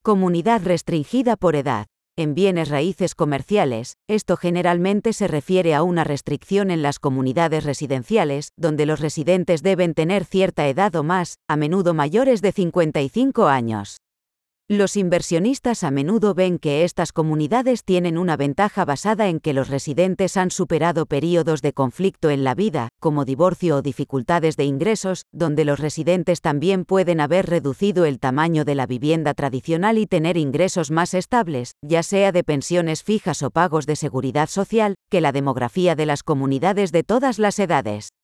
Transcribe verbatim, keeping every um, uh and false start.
Comunidad restringida por edad. En bienes raíces comerciales, esto generalmente se refiere a una restricción en las comunidades residenciales, donde los residentes deben tener cierta edad o más, a menudo mayores de cincuenta y cinco años. Los inversionistas a menudo ven que estas comunidades tienen una ventaja basada en que los residentes han superado períodos de conflicto en la vida, como divorcio o dificultades de ingresos, donde los residentes también pueden haber reducido el tamaño de la vivienda tradicional y tener ingresos más estables, ya sea de pensiones fijas o pagos de seguridad social, que la demografía de las comunidades de todas las edades.